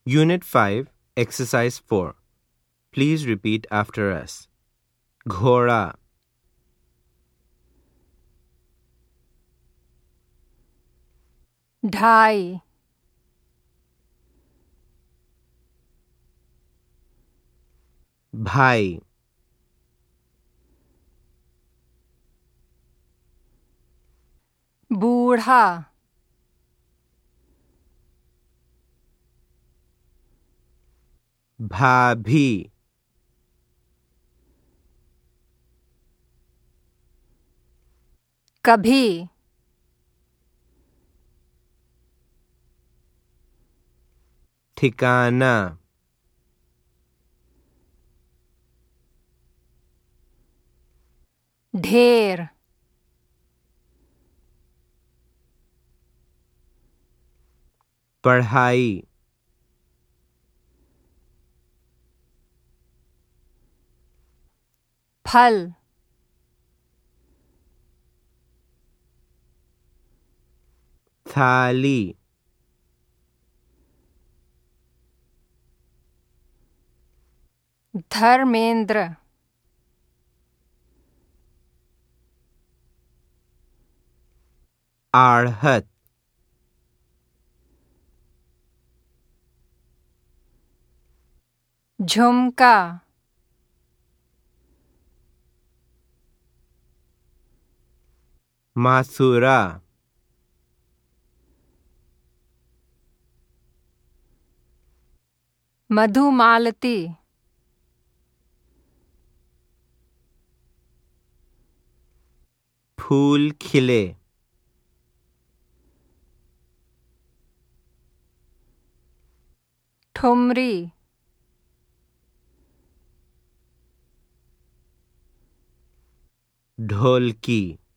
Unit 5, Exercise 4. Please repeat after us. Ghora, ढाई, bhai, बूढ़ा, bhabhi, कभी, ठिकाना, ढेर, पढ़ाई, फल, थाली, धर्मेंद्र, आढ़त, झुमका, मासूरा, मधुमालती, फूल खिले, ठुमरी, ढोलकी।